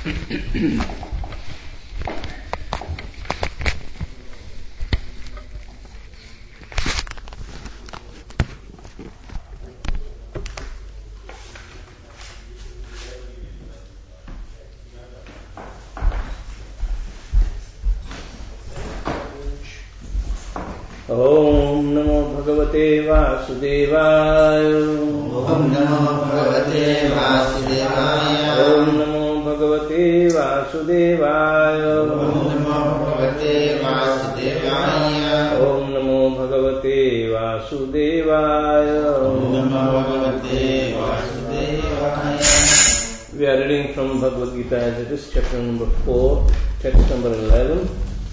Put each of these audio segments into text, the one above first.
ओम नमो भगवते वासुदेवाय। ओम नमो भगवते वासुदेवाय। ओम नमो भगवते वासुदेवाय। ओम नमो भगवते वासुदेवाय। ओम नमो भगवते वासुदेवाय। ओम नमो भगवते वासुदेवाय। We are reading from Bhagavad Gita as it is, chapter number 4, text number 11.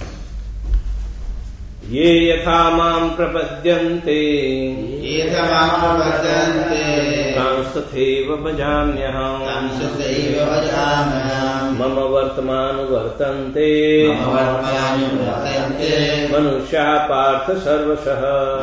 ये यथा मां प्रपद्यन्ते तांस्तथैव भजाम्यहम् मम वर्तमानुवर्तन्ते मनुष्याः पार्थ सर्वशः।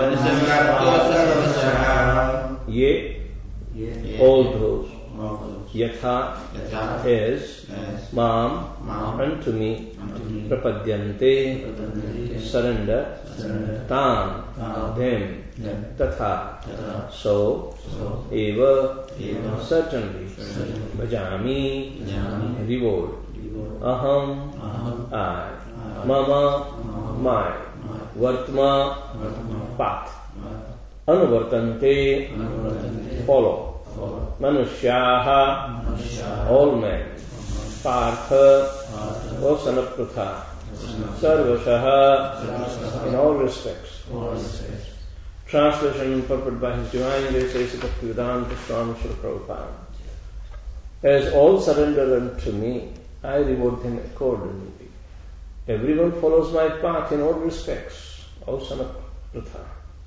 ये all those yatha is mam unto me prapadyante surrender tam them tatha so eva certainly bhajami reward aham I mama my vartma path anuvartante follow Manushyaha, all men, Partha, O son of Pritha, Sarvashaha, in all respects. Translation and purport by His Divine Grace, A.C. Bhaktivedanta Swami Srila Prabhupada. As all surrender unto me, I reward them accordingly. Everyone follows my path in all respects, O son of Pritha.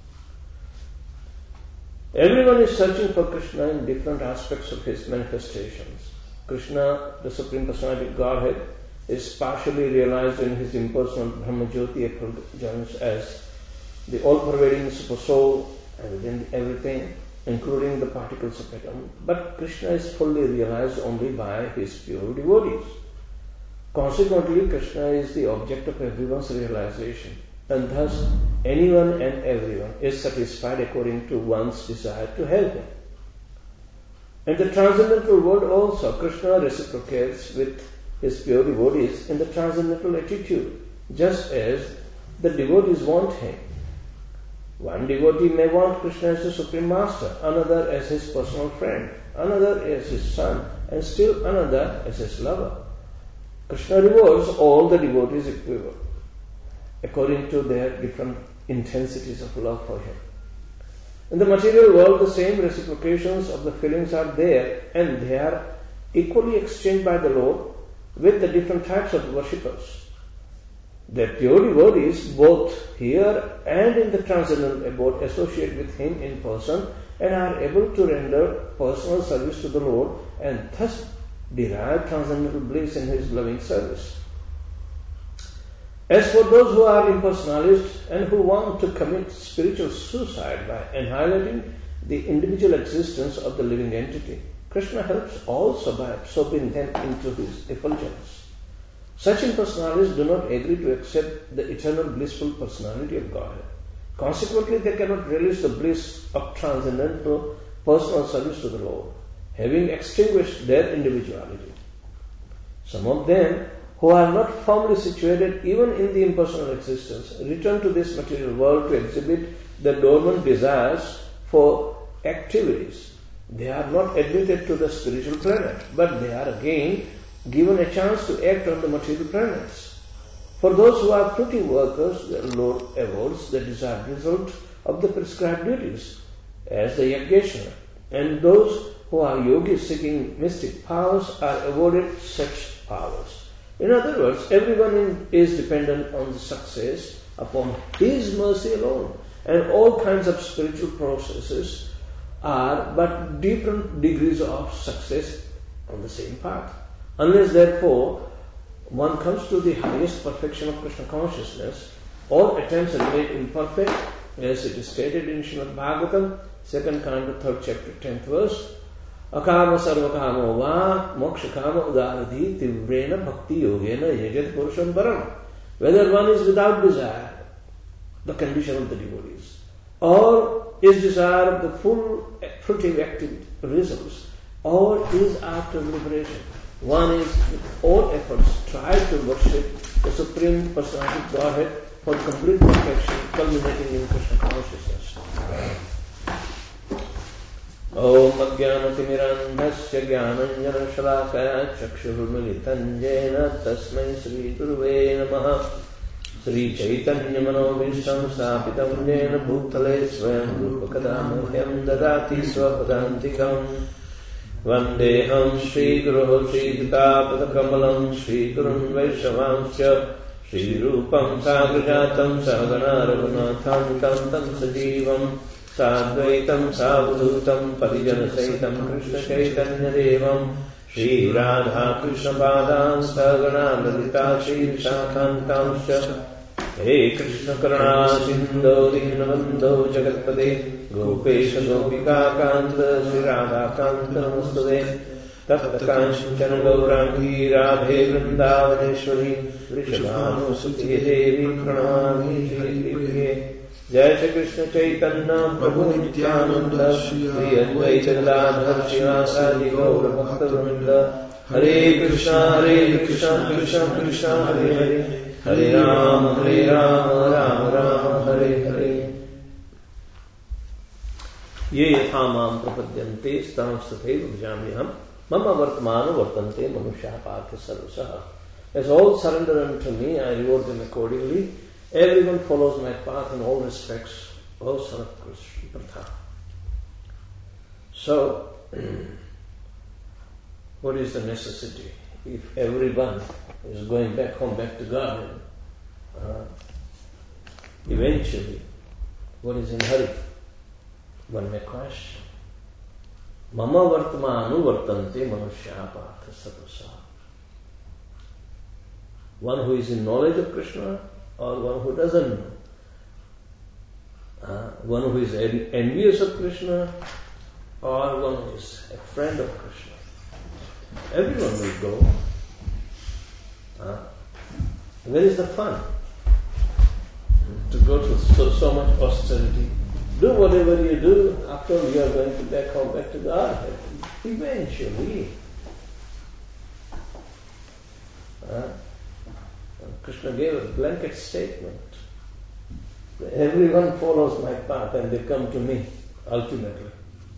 Everyone is searching for Krishna in different aspects of his manifestations. Krishna, the Supreme Personality of Godhead, is partially realized in his impersonal Brahmajyoti effulgence as the all-pervading Super Soul and within everything, including the particles of atom. But Krishna is fully realized only by his pure devotees. Consequently, Krishna is the object of everyone's realization. And thus, anyone and everyone is satisfied according to one's desire to help him. In the transcendental world also, Krishna reciprocates with his pure devotees in the transcendental attitude, just as the devotees want him. One devotee may want Krishna as the Supreme Master, another as his personal friend, another as his son, and still another as his lover. Krishna rewards all the devotees equally, according to their different intensities of love for him. In the material world, the same reciprocations of the feelings are there, and they are equally exchanged by the Lord with the different types of worshippers. The pure devotees, both here and in the transcendental abode, associate with him in person and are able to render personal service to the Lord and thus derive transcendental bliss in his loving service. As for those who are impersonalists and who want to commit spiritual suicide by annihilating the individual existence of the living entity, Krishna helps also by absorbing them into his effulgence. Such impersonalists do not agree to accept the eternal blissful personality of Godhead. Consequently, they cannot relish the bliss of transcendental personal service to the Lord, having extinguished their individuality. Some of them, who are not firmly situated even in the impersonal existence, return to this material world to exhibit the dormant desires for activities. They are not admitted to the spiritual planet, but they are again given a chance to act on the material planets. For those who are fruity workers, the Lord awards the desired result of the prescribed duties, as the Yajneshwara, and those who are yogis seeking mystic powers are awarded such powers. In other words, everyone is dependent on the success upon his mercy alone, and all kinds of spiritual processes are but different degrees of success on the same path. Unless, therefore, one comes to the highest perfection of Krishna consciousness, all attempts are made imperfect, as it is stated in Srimad Bhagavatam, 2nd canto, 3rd chapter, 10th verse. Akama sarvakamo va mokshakama udaradhi tivrena bhakti yogena yajat purusham param. Whether one is without desire, the condition of the devotees, or is desire of the full fruitive active results, or is after liberation. One is with all efforts try to worship the Supreme Personality of Godhead for complete perfection, culminating in Krishna consciousness. Om Ajnanatimirandhasya Jnananjana Shalakaya Chakshurmilitan Jena Tasmai Sri Guruve Namaha Sri Chaitanya Manobhishtam Stapitam Jena Bhutale Swayam Rupakadamuhyam Dadati Swapadantikam Vandeham Shri Guru Shri Padakamalam Shri Gurun Vaishavamsya Shri Rupam Sagrajatam Sagana Raghunatham Tam Tam Sajivam Sadvaitam Savadhutam Parijana Saitam Krishna Chaitanya Devam Shri Radha Krishna Padam Sagana Lalita Shri Vishakantamsya Hare Krishna Karuna Sindhu Dinabandhu Jagatpade Gopesha Gopika Kanta Shri Radha Kanta Namaste Tapta Kanchana Gaurangi Radhe Vrindavaneshwari Vrishabhanu Sutiye Devi Pranami Shri Priye Jai Shri Krishna Chaitanya Prabhu Nityananda Shri Advaita Gadadhar Shivasadi Gaura Bhakta Vrinda Hare Krishna Krishna Krishna Hare Hare Hare Rama Rama Rama Hare Hare Ye yathamam prapadyante stam sathaiva bhajamiham mama vartamano vartante manusya partha sarvasaha. As all surrender unto me, I reward them accordingly. Everyone follows my path in all respects. O son of Krishna Pratha. So, what is the necessity? If everyone is going back home, back to God, eventually, what is in hurry? One may question. Mama vartamanu vartante manusya partha sarvasa. One who is in knowledge of Krishna or one who doesn't know. One who is envious of Krishna or one who is a friend of Krishna. Everyone will go. Where is the fun? To go to so much austerity. Do whatever you do, after all you are going to back home, back to God. Eventually. Krishna gave a blanket statement. Everyone follows my path and they come to me, ultimately.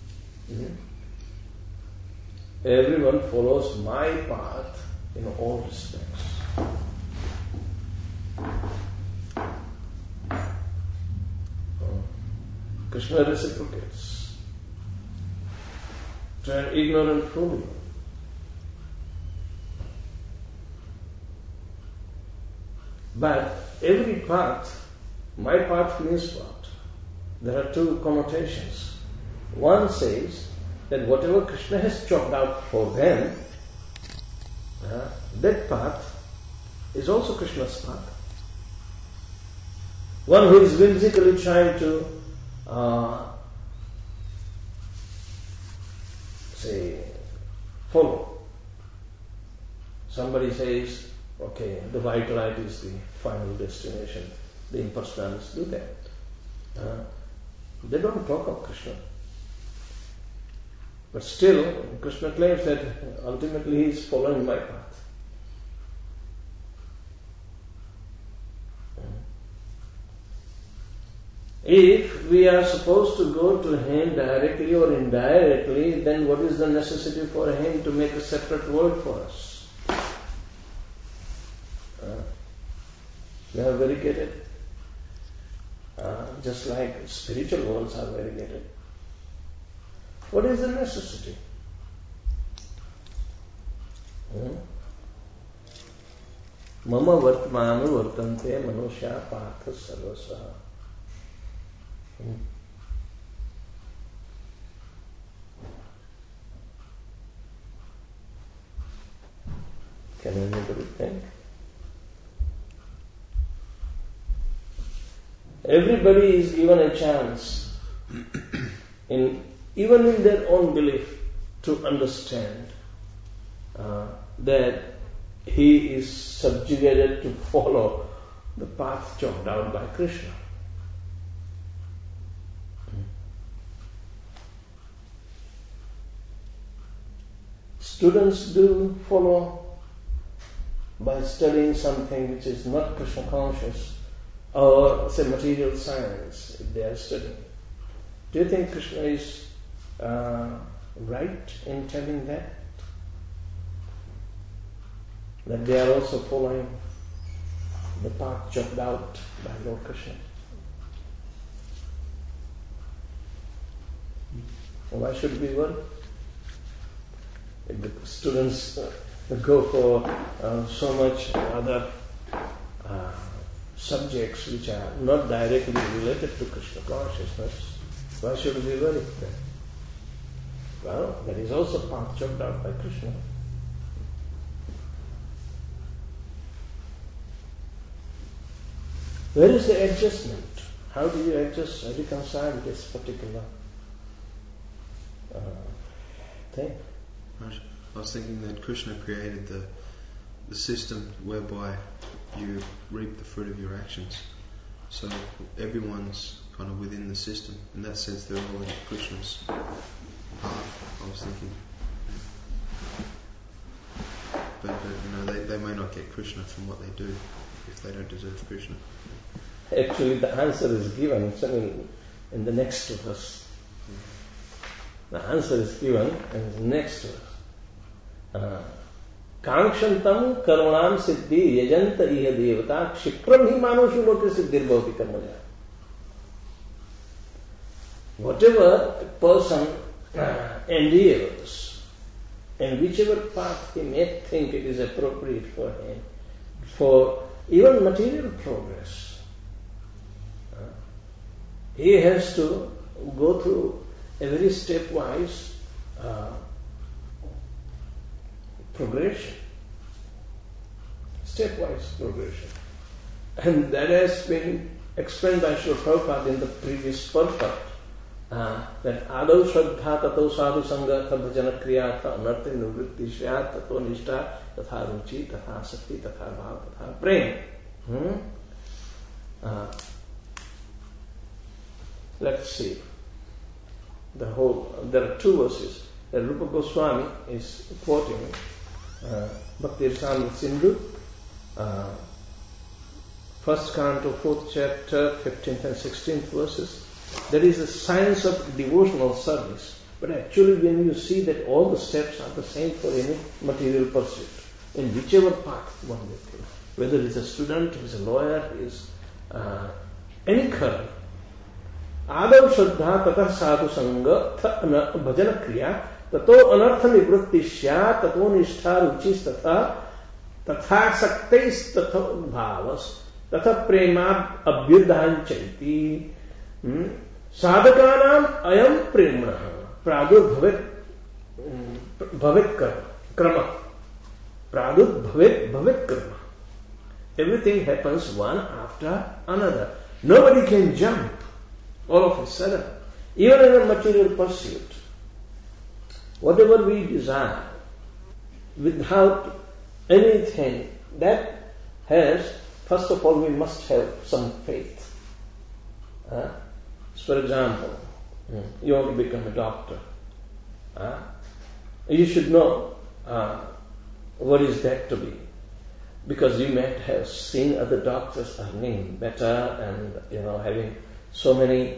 Everyone follows my path in all respects. Krishna reciprocates to an ignorant fool. But every path, my path means what? There are two connotations. One says that whatever Krishna has chalked out for them, that path is also Krishna's path. One who is whimsically trying to follow. Somebody says, okay, the white light is the final destination. The impersonalists do that. They don't talk of Krishna. But still, Krishna claims that ultimately he is following my path. If we are supposed to go to him directly or indirectly, then what is the necessity for him to make a separate world for us? We are variegated, just like spiritual worlds are variegated. What is the necessity? Mama vartmanu vartante manusya partha sarvasa. Can anybody think? Everybody is given a chance, even in their own belief. to understand that he is subjugated to follow the path chalked out by Krishna. Students do follow by studying something which is not Krishna conscious, or say material science, if they are studying. Do you think Krishna is right in telling that? That they are also following the path chalked out by Lord Krishna? Why should we worry? If the students go for so much other subjects which are not directly related to Krishna consciousness, why should we worry then? Well, that is also path chalked out by Krishna. Where is the adjustment? How do you adjust, reconcile this particular thing? I was thinking that Krishna created the system whereby you reap the fruit of your actions. So everyone's kind of within the system. In that sense, they're all in Krishna's path, I was thinking. But they may not get Krishna from what they do if they don't deserve Krishna. Actually, the answer is given in the next verse. The answer is given in the next verse. कांक्षंतम कर्मणाम सिद्धि यजंत इह देवता क्षिप्रम ही मानुषु लोके सिद्धिर्भवति कर्मजा. Whatever a person endures, and whichever path he may think it is appropriate for him, for even material progress, he has to go through a very stepwise progression. Stepwise progression. And that has been explained by Srila Prabhupada in the previous purport. That Adau Shraddha Tato Sadhu Sangha Bhajana Kriya Tha Anartha Nivritti Shyat Tato Nishtha Tatha Ruchi Tatha Sakti Tatha Bhav Tatha Prem. Let's see. There are two verses that Rupa Goswami is quoting. Bhakti Rasamrita Sindhu, first canto, 4th chapter, 15th and 16th verses. There is a science of devotional service. But actually when you see that all the steps are the same for any material pursuit, in whichever path one may take, whether it's a student, he's a lawyer, he's any current. Adav Shraddha Tatha Sadhu Sangha Bhajana Kriya Tato Anartha Nivritti Sya Tato Nishtha Ruchis Tatha Saktais Tatha Bhavas Tatha Prema Abhyudhan Chaiti Sadhakanam Ayam Premna Pradur Bhavet Krama Pradur Bhavet Krama. Everything happens one after another. Nobody can jump all of a sudden. Even in a material pursuit, whatever we desire, without anything, that has, first of all, we must have some faith. For example, you want to become a doctor. You should know what is that to be. Because you might have seen other doctors earning better and, having so many,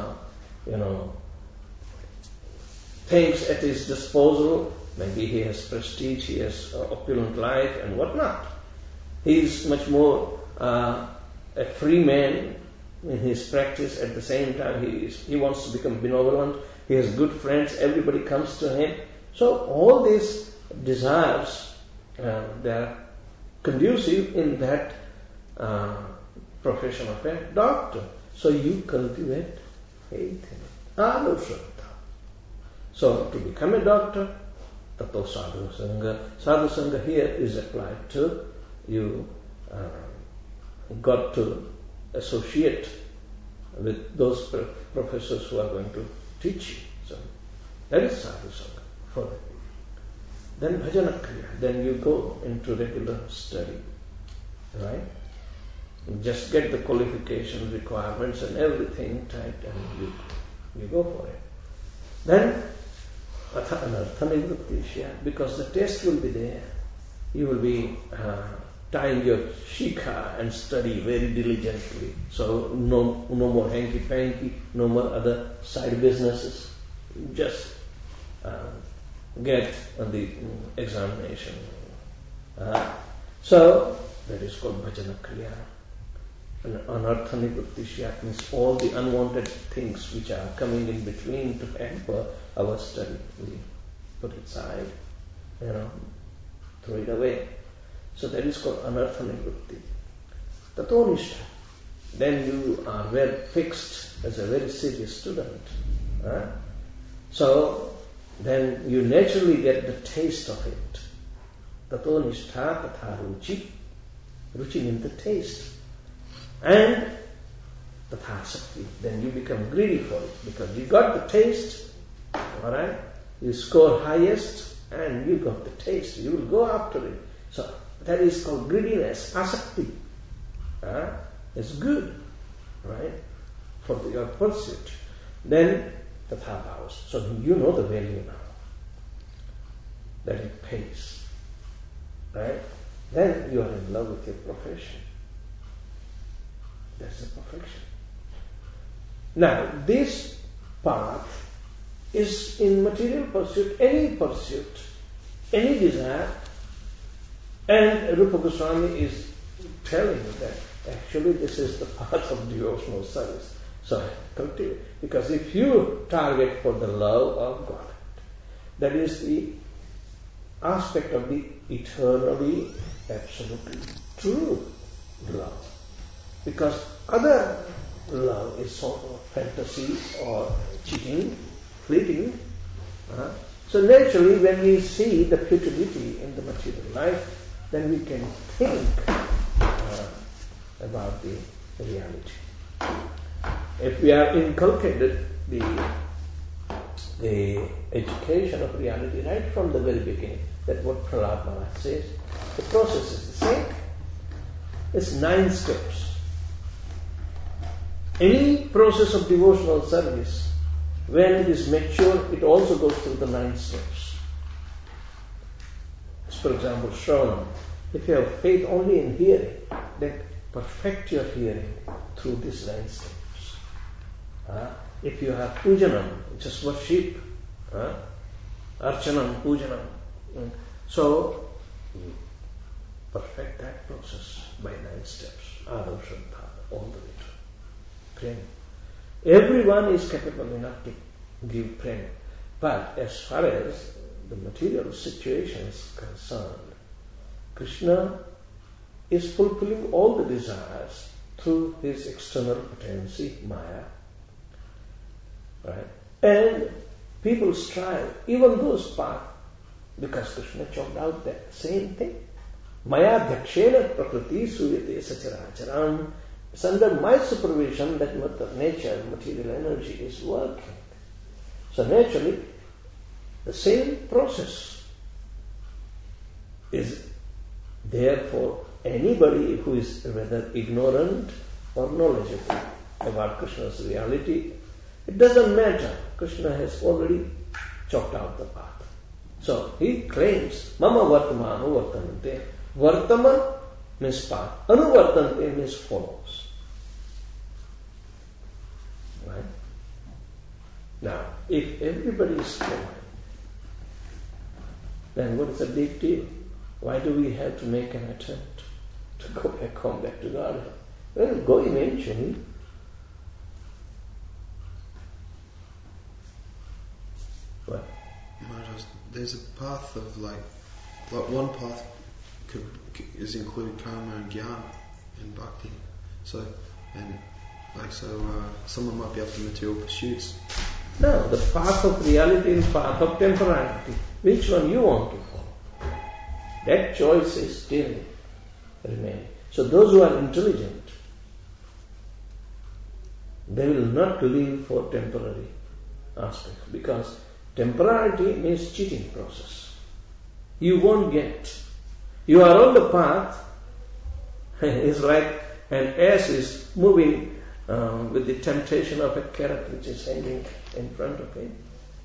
things at his disposal. Maybe he has prestige, he has opulent life and whatnot. He is much more a free man in his practice. At the same time, he wants to become benevolent. He has good friends. Everybody comes to him. So all these desires, they are conducive in that profession of a doctor. So you cultivate faith in it. So to become a doctor, Tato Sadhu Sangha. Sadhu Sangha here is applied to you got to associate with those professors who are going to teach you. So that is Sadhu Sangha. for it. Then bhajana kriya. Then you go into regular study, right? You just get the qualifications, requirements, and everything typed, and you go for it. Then atha anartha nivrittisya, because the test will be there. You will be tying your shikha and study very diligently. So no more hanky-panky, no more other side businesses. Just get the examination. So that is called bhajana kriya. And anartha nivrittisya means all the unwanted things which are coming in between to hamper our study. We put it aside, throw it away. So that is called anartha nivritti. Tatonishta. Then you are very fixed as a very serious student. So then you naturally get the taste of it. Tatonishta tatha ruchi. Ruchi means the taste. And tathasakti. Then you become greedy for it because you got the taste. Alright? You score highest and you got the taste. You will go after it. So that is called greediness, asakti. It's good, right? For your pursuit. Then tatha bhavas. So you know the value now. That it pays. Right? Then you are in love with your profession. That's the perfection. Now, this path is in material pursuit, any desire, and Rupa Goswami is telling that actually this is the path of devotional service. So, continue. Because if you target for the love of God, that is the aspect of the eternally, absolutely true love. Because other love is sort of fantasy or cheating, fleeting. So naturally when we see the futility in the material life, then we can think about the reality. If we are inculcated the education of reality right from the very beginning, that's what Prahlad Maharaj says, the process is the same. It's 9 steps. Any process of devotional service, when it is mature, it also goes through the 9 steps. For example, Shravanam. If you have faith only in hearing, then perfect your hearing through these 9 steps. If you have pujanam, just worship, archanam, pujanam, so perfect that process by 9 steps. Adav Shraddha, all the way to prema. Everyone is capable enough to give prema. But as far as the material situation is concerned, Krishna is fulfilling all the desires through his external potency, Maya. Right? And people strive, even those paths, because Krishna chalked out that same thing. Maya dhakshena prakriti suyate sacharacharam. It's under my supervision that nature, material energy is working. So naturally, the same process is there for anybody who is whether ignorant or knowledgeable about Krishna's reality. It doesn't matter. Krishna has already chalked out the path. So he claims, Mama Vartama Anuvartante. Vartama means path. Anuvartante means follows. Right? Now, if everybody is following, then what is the big deal? Why do we have to make an attempt to go back home, back to Godhead? Well, go eventually. What? There's a path of like one path is include karma and jnana and bhakti. So someone might be up to material pursuits. No, the path of reality and path of temporality. Which one you want to follow? That choice is still remaining. So those who are intelligent, they will not live for temporary aspects because Temporality means cheating process. You won't get. You are on the path. It's like an ass is moving with the temptation of a carrot which is hanging in front of him.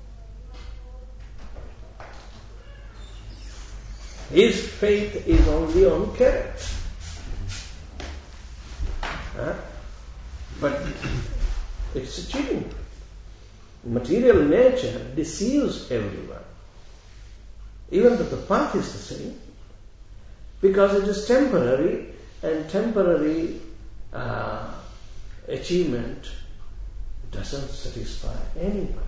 His faith is only on carrots. But it's a cheating. Material nature deceives everyone. Even though the path is the same. Because it is temporary, and temporary achievement doesn't satisfy anybody.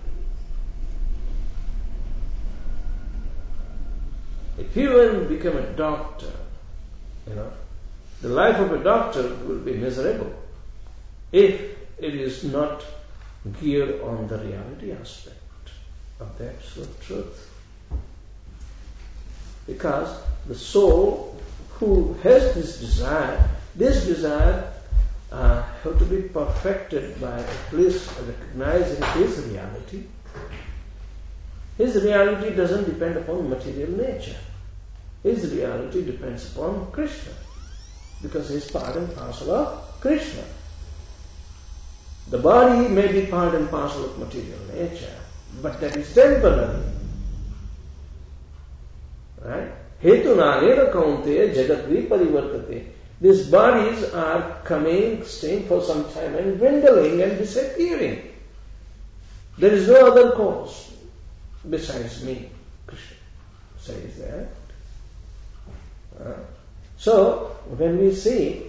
If you will become a doctor, the life of a doctor will be miserable if it is not geared on the reality aspect of the absolute truth. Because the soul who has this desire have to be perfected by at least recognizing his reality. His reality doesn't depend upon material nature. His reality depends upon Krishna, because he is part and parcel of Krishna. The body may be part and parcel of material nature, but that is temporary. Right? Hetunanena kaunteya jagat viparivartate. These bodies are coming, staying for some time and dwindling and disappearing. There is no other cause besides me, Krishna says that. So, when we see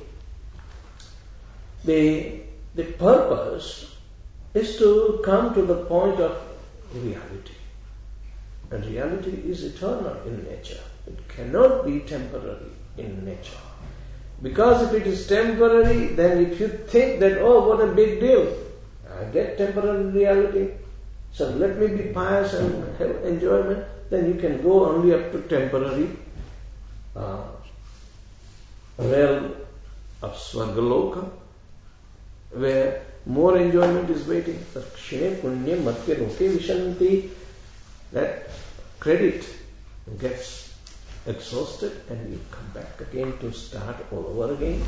the purpose is to come to the point of reality. And reality is eternal in nature. It cannot be temporary in nature. Because if it is temporary, then if you think that, oh, what a big deal, I get temporary reality, so let me be pious and have enjoyment, then you can go only up to temporary realm of Swargaloka, where more enjoyment is waiting. That credit gets exhausted and you come back again to start all over again.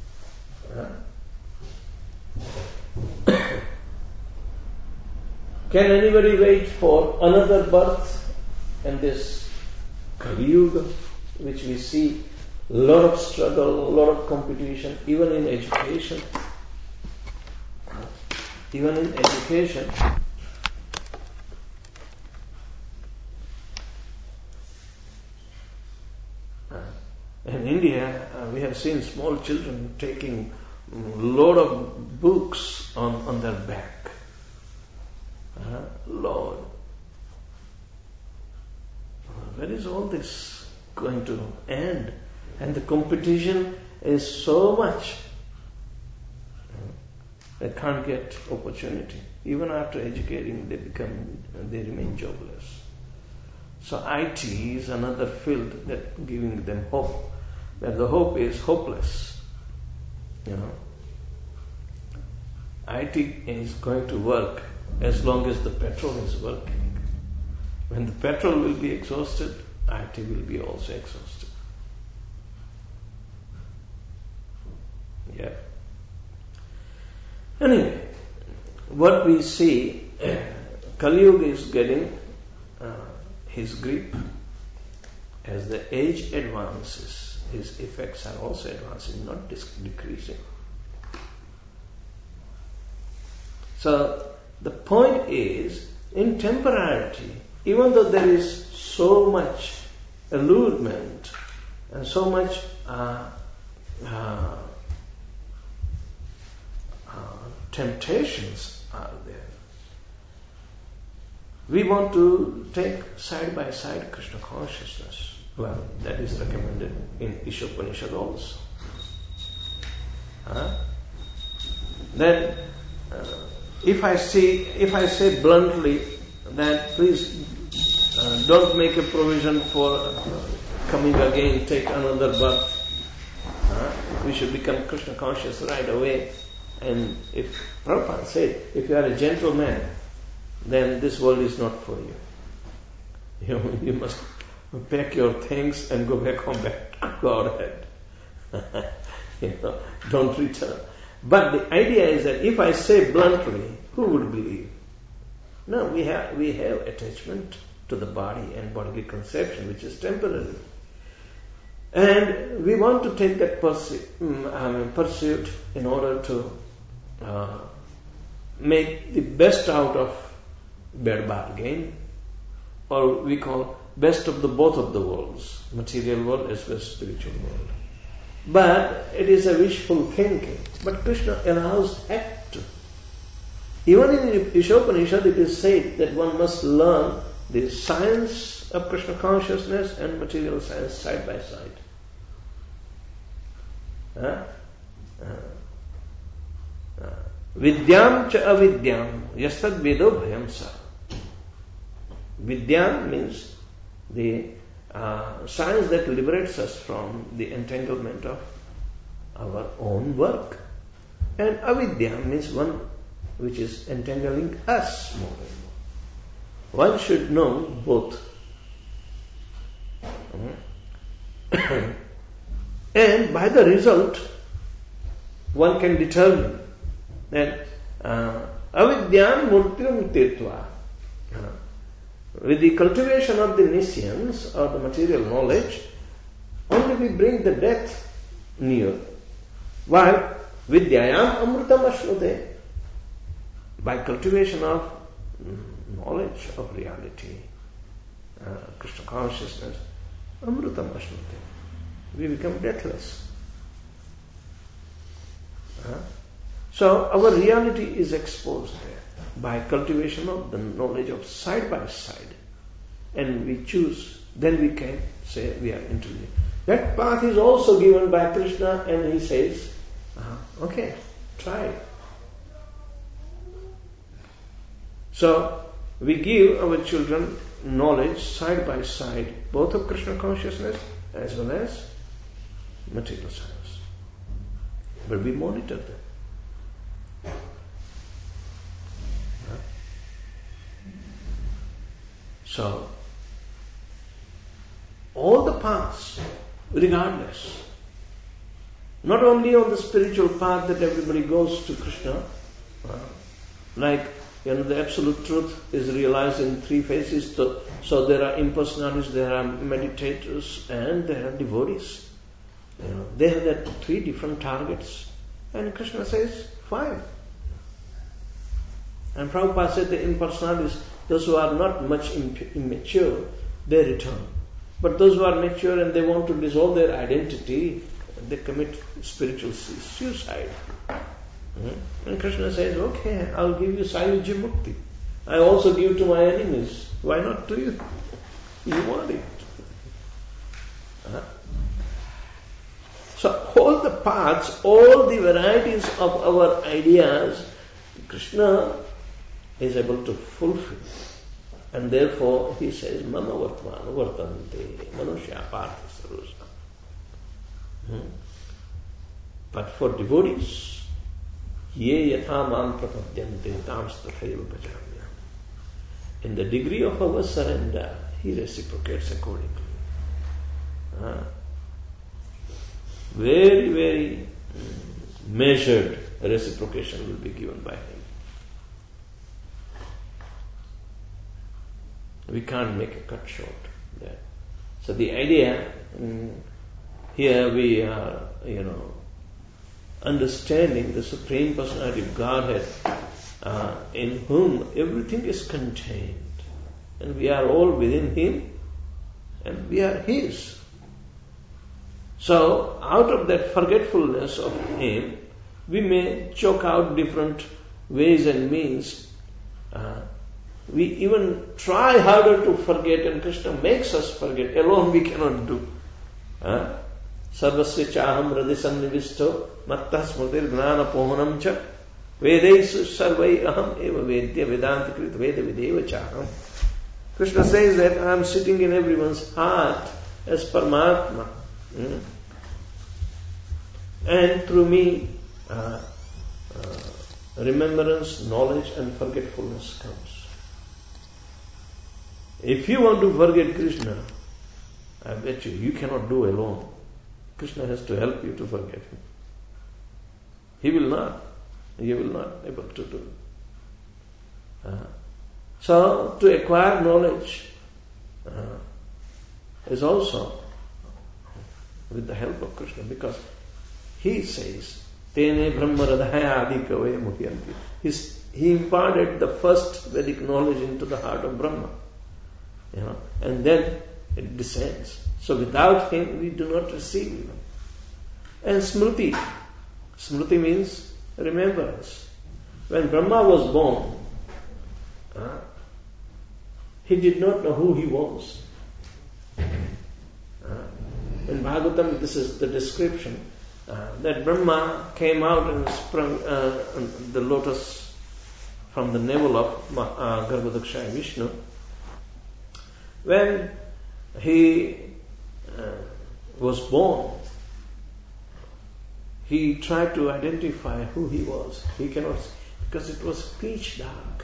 Can anybody wait for another birth in this Kali Yuga, which we see a lot of struggle, a lot of competition, even in education? Even in education, in India, we have seen small children taking a load of books on their back. Lord, when is all this going to end? And the competition is so much. They can't get opportunity. Even after educating, they remain jobless. So IT is another field that giving them hope. But the hope is hopeless. IT is going to work as long as the petrol is working. When the petrol will be exhausted, IT will be also exhausted. Yeah. Anyway, what we see, Kali Yuga is getting his grip. As the age advances, his effects are also advancing, not decreasing. So, the point is, in temporality, even though there is so much allurement and so much temptations are there, we want to take side by side Krishna consciousness. Well, that is recommended in Ishopanishad also. Then, if I say bluntly that please don't make a provision for coming again, take another birth. We should become Krishna conscious right away. And if Prabhupada said, if you are a gentleman, then this world is not for you. You must pack your things and go back home, back to Godhead. Don't return. But the idea is that if I say bluntly, who would believe? No, we have attachment to the body and bodily conception, which is temporary. And we want to take that pursuit in order to make the best out of bad bargain, or we call best of the both of the worlds, material world as well as spiritual world. But it is a wishful thinking. But Krishna allows act. Even in Ishopanishad it is said that one must learn the science of Krishna consciousness and material science side by side. Vidyam cha avidyam yastad vedo bhayam sa. Vidyam means the science that liberates us from the entanglement of our own work. And avidya means one which is entangling us more and more. One should know both. And by the result, one can determine that avidyam murtyam tirtva. With the cultivation of the nescience or the material knowledge, only we bring the death near. While vidyayam amrutam ashnute, by cultivation of knowledge of reality, Krishna consciousness, amrutam ashnute, we become deathless. So our reality is exposed there by cultivation of the knowledge of side by side. And we choose, then we can say we are intelligent. That path is also given by Krishna, and he says, okay, try. So we give our children knowledge side by side, both of Krishna consciousness as well as material science. But we monitor them. So, all the paths, regardless, not only on the spiritual path that everybody goes to Krishna, like the absolute truth is realized in three phases. So there are impersonalists, there are meditators, and there are devotees. They have that three different targets, and Krishna says, fine. And Prabhupada said the impersonalists, those who are not much immature, they return. But those who are mature and they want to dissolve their identity, they commit spiritual suicide. And Krishna says, okay, I'll give you Sayuji Mukti. I also give to my enemies. Why not to you? You want it. So all the paths, all the varieties of our ideas, Krishna is able to fulfill. And therefore he says, Mama Vartmana Vartante Manushya Partha Sarusa. But for devotees, Ye Yatha Mam Prapadyante Tams Tathaiva Bhajamya. In the degree of our surrender, he reciprocates accordingly. Very, very measured reciprocation will be given by him. We can't make a cut short there. So the idea, here we are, understanding the Supreme Personality of Godhead, in whom everything is contained. And we are all within Him, and we are His. So, out of that forgetfulness of Him, we may choke out different ways and means. We even try harder to forget, and Krishna makes us forget. Alone we cannot do. Sarvasya chaham hridisannivishto mattah smritir gnana pohanam cha vedaisu sarvai aham eva vedya vedanti krit veda videva chaham. Krishna says that I am sitting in everyone's heart as Paramatma. And through me, remembrance, knowledge and forgetfulness comes. If you want to forget Krishna, I bet you cannot do alone. Krishna has to help you to forget him. He will not able to do it. So to acquire knowledge is also with the help of Krishna, because he says, Tene Brahma Radhaya Adi Kave Muhyanti. He imparted the first Vedic knowledge into the heart of Brahma. And then it descends. So without him we do not receive. And Smriti. Smriti means remembrance. When Brahma was born, he did not know who he was. In Bhagavatam, this is the description that Brahma came out and sprung the lotus from the navel of Garbhodakshaya Vishnu. When he was born, he tried to identify who he was. He cannot, because it was pitch dark.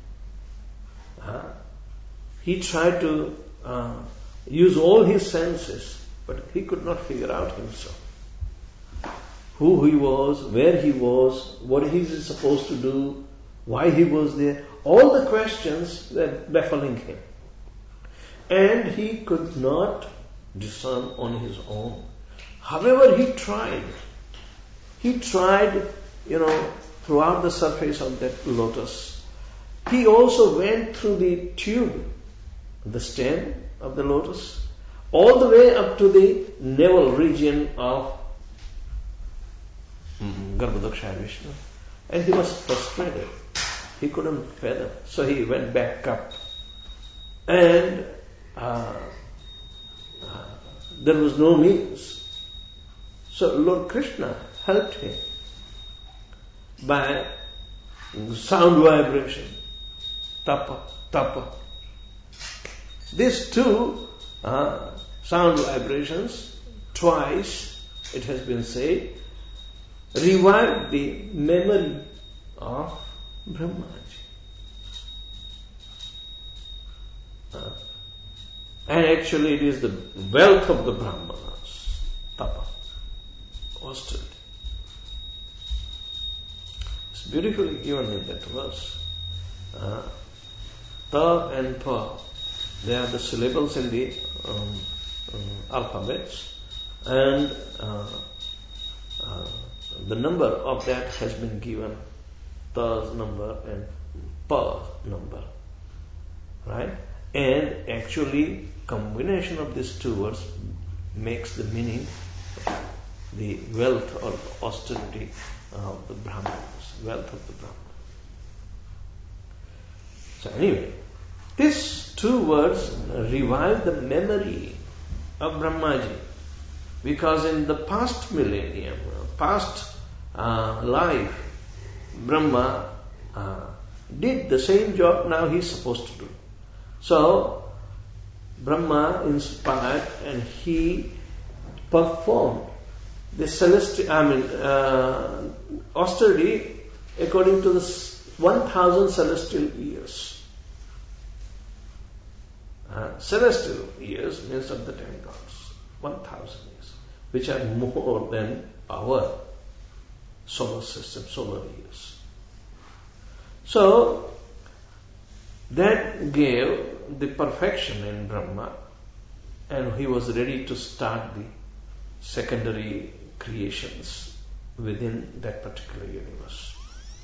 He tried to use all his senses, but he could not figure out himself. Who he was, where he was, what he was supposed to do, why he was there. All the questions were baffling him. And he could not discern on his own. However, he tried. He tried, throughout the surface of that lotus. He also went through the tube, the stem of the lotus, all the way up to the navel region of Garbhodakshaya Vishnu. And he was frustrated. He couldn't fathom. So he went back up. And there was no means. So Lord Krishna helped him by sound vibration. Tapa, tapa. These two sound vibrations, twice it has been said, revived the memory of Brahmaji. And actually it is the wealth of the Brahmanas, tapa, austerity. It's beautifully given in that verse. Ta and pa, they are the syllables in the alphabets, and the number of that has been given, ta's number and pa number, right? And actually combination of these two words makes the meaning the wealth or austerity of the Brahmanas, wealth of the Brahmanas. So anyway, these two words revive the memory of Brahmaji, because in the past millennium, past life, Brahma did the same job now he's supposed to do. So Brahma inspired and he performed the austerity according to the 1,000 celestial years. Celestial years means of the 10 gods, 1,000 years, which are more than our solar system, solar years. So that gave the perfection in Brahma, and he was ready to start the secondary creations within that particular universe.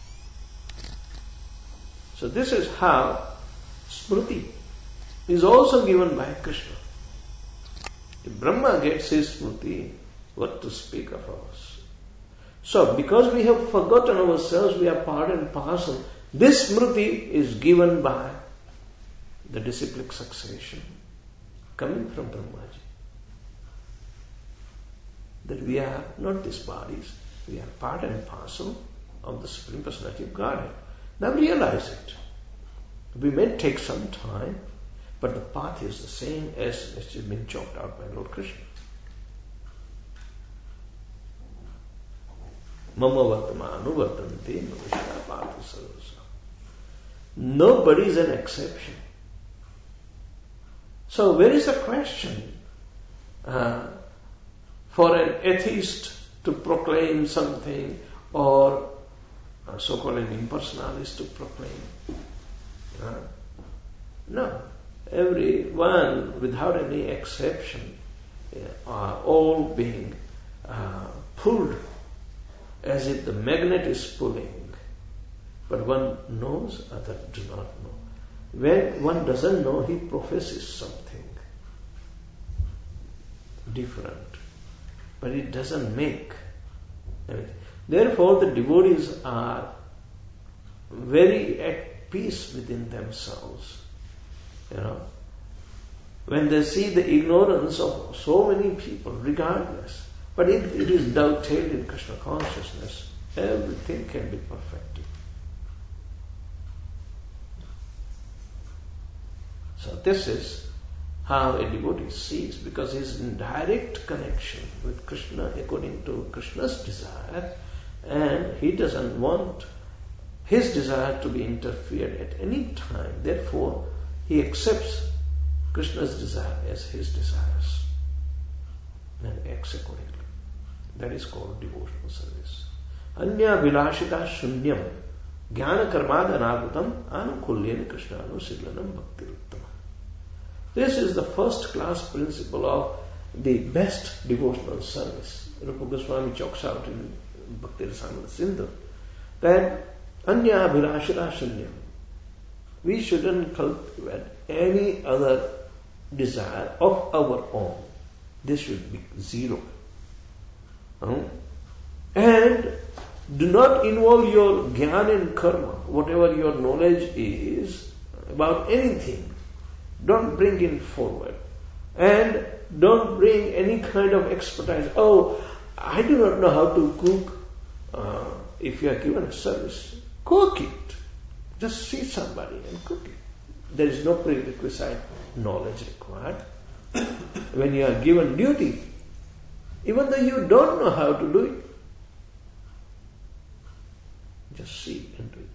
So this is how Smriti is also given by Krishna. If Brahma gets his Smriti, what to speak of us? So because we have forgotten ourselves, we are part and parcel. This Smriti is given by the disciplic succession coming from Brahmaji. That we are not these bodies, we are part and parcel of the Supreme Personality of Godhead. Now realize it. We may take some time, but the path is the same as it has been chalked out by Lord Krishna. Mama vartamanu vartante mavishya partha sarvasa. Nobody is an exception. So where is the question for an atheist to proclaim something, or a so-called an impersonalist to proclaim? No. Everyone, without any exception, are all being pulled as if the magnet is pulling. But one knows, others do not know. When one doesn't know, he professes something different. But it doesn't make anything. Therefore, the devotees are very at peace within themselves. When they see the ignorance of so many people, regardless, but it is dovetailed in Krishna consciousness, everything can be perfected. So this is how a devotee sees, because he is in direct connection with Krishna according to Krishna's desire, and he doesn't want his desire to be interfered at any time. Therefore, he accepts Krishna's desire as his desires and acts accordingly. That is called devotional service. Anya vilashita shunyam jnana karmadanagutam anukulyena Krishna anusilanam bhakti uttama. This is the first class principle of the best devotional service. Rupa Goswami chalks out in Bhakti Rasamrita Sindhu that anya vilashita shunyam. We shouldn't cultivate any other desire of our own. This should be zero. And do not involve your jnana and karma, whatever your knowledge is about anything. Don't bring it forward. And don't bring any kind of expertise. Oh, I do not know how to cook. If you are given a service, cook it. Just see somebody and cook it. There is no prerequisite knowledge required. When you are given duty, even though you don't know how to do it, just see and do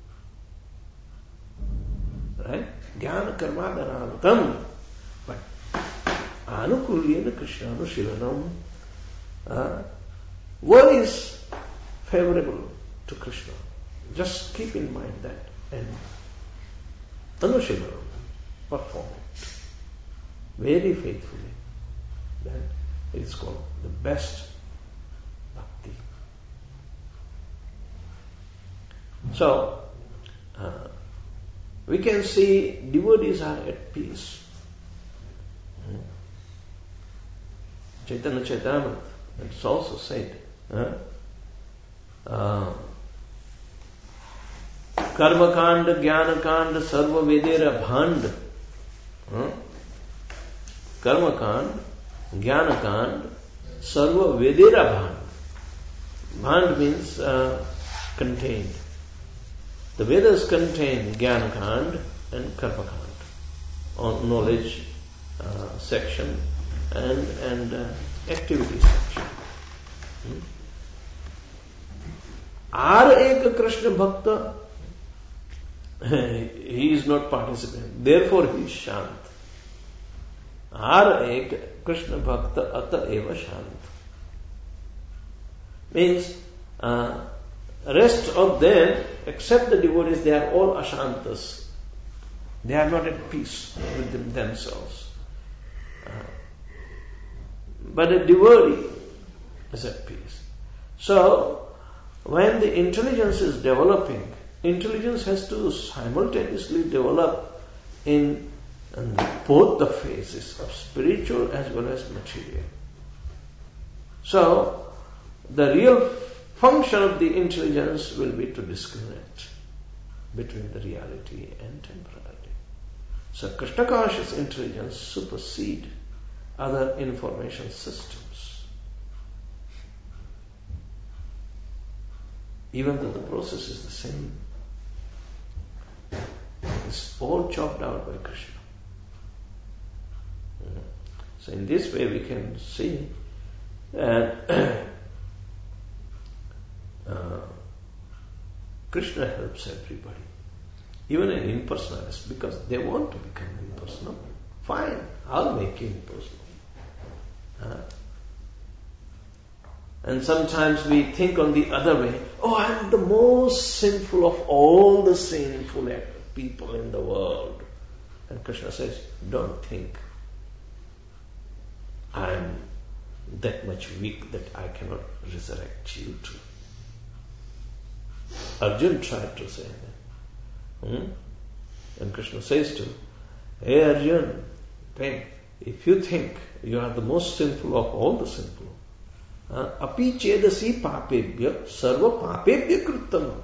it. Right? Jnana karma dhanavatam. But anukulyena Krishna anusilanam. What is favorable to Krishna? Just keep in mind that and anusilanam, perform it very faithfully. Then it is called the best bhakti. So, we can see devotees are at peace. Chaitanya Chaitamrita, it's also said, Karma Kanda, Jnana Kanda, Sarva Vedera Bhand. Karma Kanda, Jnana Kanda, Sarva Vedera Bhand. Bhand means contained. The Vedas contain Jnana Kanda and Karma Kanda, on knowledge section and activity section. Ar ek Krishna Bhakta, he is not participating, therefore he is Shant. Ar ek Krishna Bhakta ata eva Shant. Means, rest of them, except the devotees, they are all ashantas. They are not at peace with themselves. But a devotee is at peace. So, when the intelligence is developing, intelligence has to simultaneously develop in both the phases of spiritual as well as material. So, the real function of the intelligence will be to discriminate between the reality and temporality. So Krishna conscious intelligence supersedes other information systems. Even though the process is the same, it's all chopped out by Krishna. So in this way we can see that Krishna helps everybody, even an impersonalist, because they want to become impersonal. Fine, I'll make you impersonal. And sometimes we think on the other way, oh, I'm the most sinful of all the sinful people in the world. And Krishna says, don't think I'm that much weak that I cannot resurrect you too. Arjuna tried to say that. And Krishna says to him, hey Arjuna, if you think you are the most sinful of all the sinful, api chedasi papebhya sarva papebhya krittam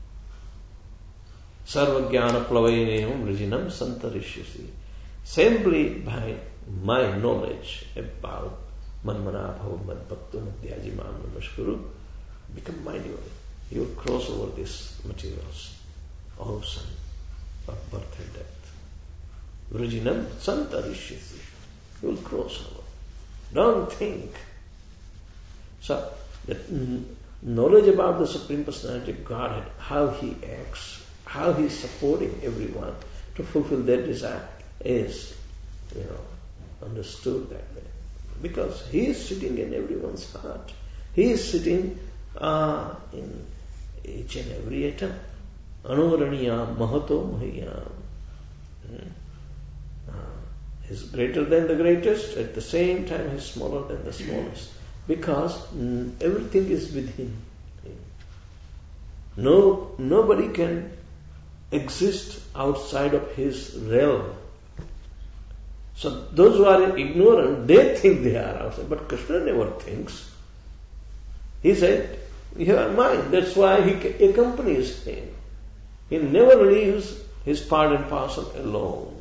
sarva jnana plavayenam vrijinam santarishyasi. Simply by my knowledge about manmana bhava madbhakta madhyaji mam namaskuru, become my devotee. You will cross over these materials, ocean of birth and death. Vrijinam santarishyasi. You will cross over. Don't think. So, that knowledge about the Supreme Personality of Godhead, how He acts, how He is supporting everyone to fulfill their desire is, understood that way. Because He is sitting in everyone's heart. He is sitting in each and every atom. Anuvaraniya mahato mahiyam. He's greater than the greatest, at the same time He's smaller than the smallest. Because everything is within Him. Nobody can exist outside of His realm. So those who are ignorant, they think they are outside. But Krishna never thinks. He said, you are mine. That's why He accompanies Him. He never leaves His part and parcel alone.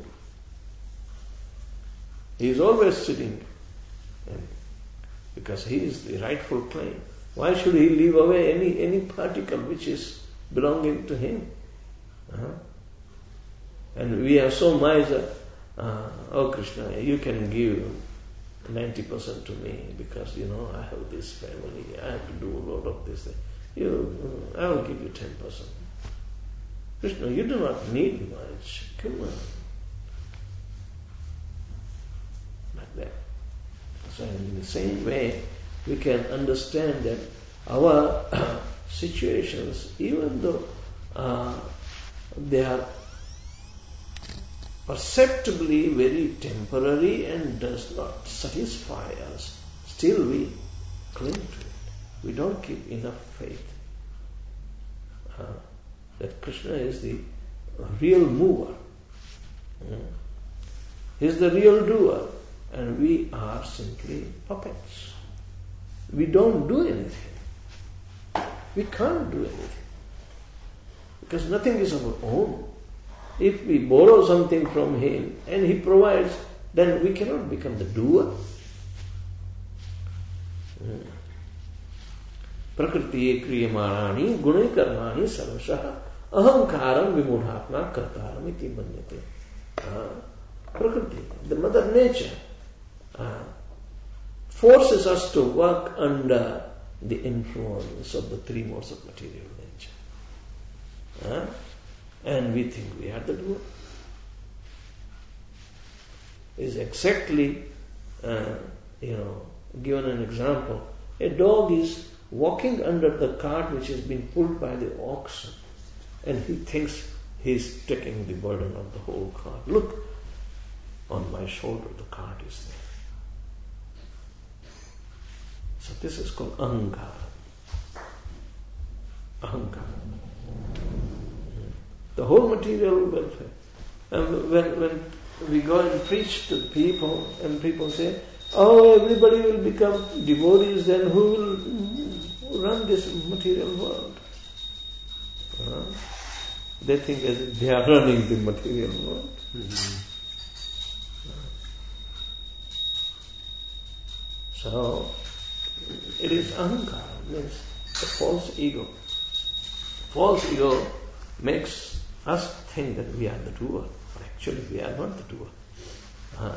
He is always sitting. Because He is the rightful claim. Why should He leave away any particle which is belonging to Him? And we are so miser. Oh Krishna, you can give 90% to me because I have this family. I have to do a lot of this. I will give you 10%. Krishna, you do not need much. Come on. Like that. So in the same way, we can understand that our situations, even though they are perceptibly very temporary and does not satisfy us, still we cling to it. We don't keep enough faith that Krishna is the real mover. He is the real doer. And we are simply puppets. We don't do anything. We can't do anything. Because nothing is our own. If we borrow something from Him and He provides, then we cannot become the doer. Prakriti kriyamanani gunai karmani sarvasah ahankaram vimudhatma kartaram iti manyate. Prakriti, the mother nature, forces us to work under the influence of the three modes of material nature. And we think we are the doer. Is exactly, given an example. A dog is walking under the cart which has been pulled by the oxen, and he thinks he's taking the burden of the whole cart. Look, on my shoulder the cart is there. So this is called ahankara. Ahankara. The whole material welfare. And when we go and preach to people, and people say, oh, everybody will become devotees, then who will run this material world? They think as if they are running the material world. So, it is ahankara, means the false ego. False ego makes us think that we are the doer. Actually, we are not the doer.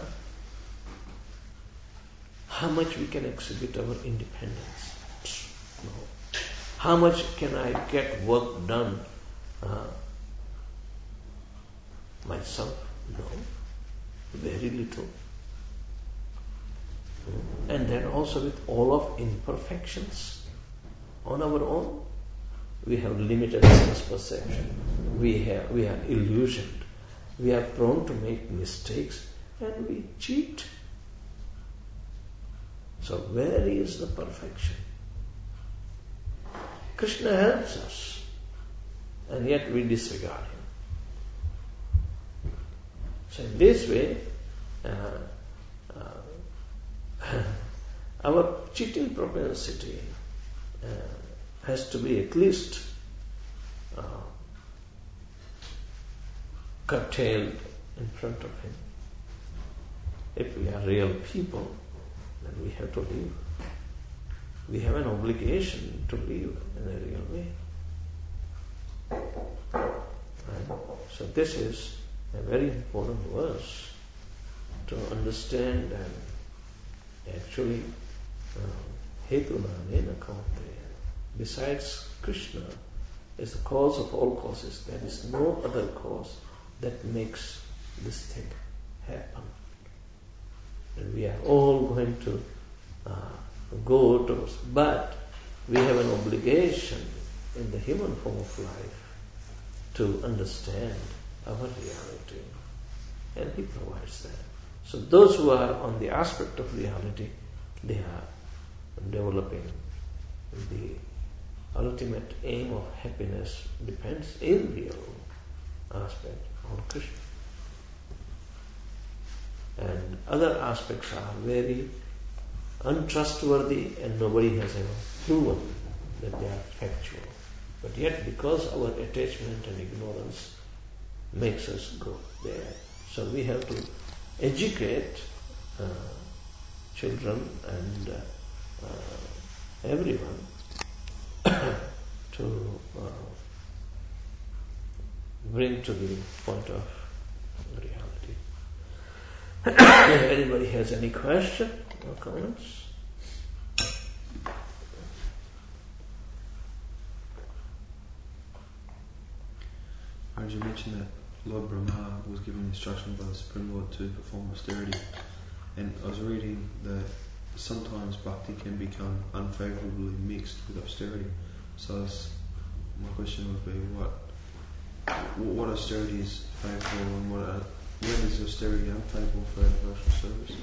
How much we can exhibit our independence? No. How much can I get work done myself? No. Very little. and then also with all of imperfections. On our own, we have limited sense perception. We are illusioned. We are prone to make mistakes, and we cheat. So where is the perfection? Krishna helps us, and yet we disregard him. So in this way, our cheating propensity has to be at least curtailed in front of him. If we are real people, then we have to live. We have an obligation to live in a real way. Right? So this is a very important verse to understand and actually Hetunanena Kaunteya. Besides Krishna is the cause of all causes. There is no other cause that makes this thing happen. And we are all going to go towards, but we have an obligation in the human form of life to understand our reality, and he provides that. So those who are on the aspect of reality, they are developing the ultimate aim of happiness depends in real aspect on Krishna. And other aspects are very untrustworthy, and nobody has ever proven that they are factual. But yet, because our attachment and ignorance makes us go there, so we have to educate children and everyone to bring to the point of reality. If anybody has any question or comments? As you mentioned that Lord Brahma was given instruction by the Supreme Lord to perform austerity, and I was reading that sometimes bhakti can become unfavorably mixed with austerity. So my question would be, what austerity is favorable, and when is austerity unfavorable for devotional service?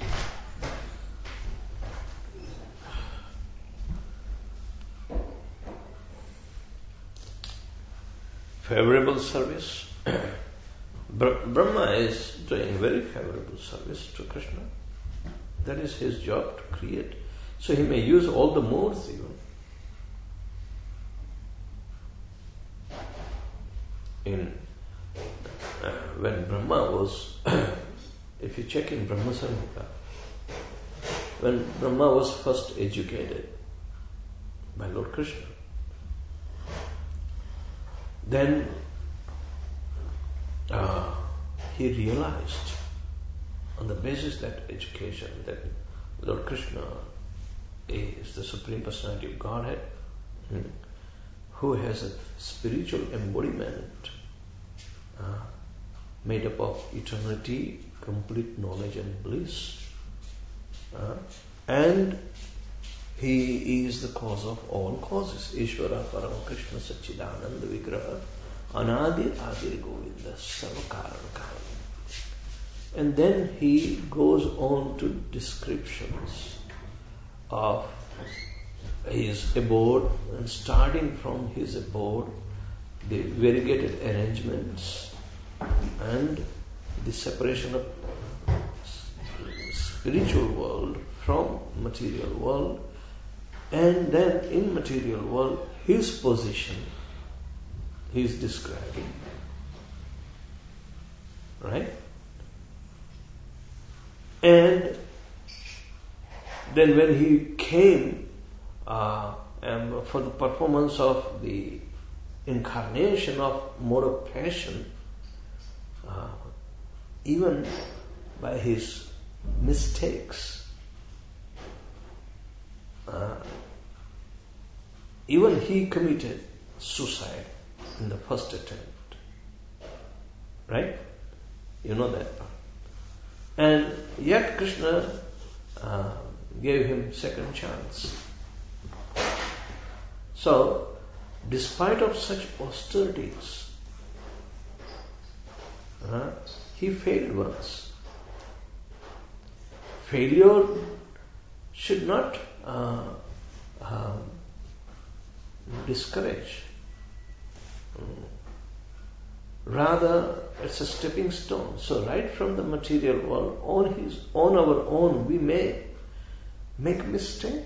Favorable service. Brahma is doing very favorable service to Krishna. That is his job, to create. So he may use all the modes even. When Brahma was, if you check in Brahma Samhita, when Brahma was first educated by Lord Krishna, then he realized on the basis of that education that Lord Krishna is the Supreme Personality of Godhead, who has a spiritual embodiment made up of eternity, complete knowledge and bliss. And he is the cause of all causes. Ishvara Parama Krishna Satchidananda Vigraha Anadi Adi Govinda Sarvakaranakara. And then he goes on to descriptions of his abode, and starting from his abode, the variegated arrangements and the separation of spiritual world from material world, and then in material world his position he is describing, right? And then when he came for the performance of the incarnation of mode of passion, even by his mistakes, even he committed suicide in the first attempt, right? You know that part. And yet Krishna gave him second chance. So, despite of such austerities, he failed once. Failure should not discourage. Rather, it's a stepping stone. So right from the material world, on our own, we may make mistake.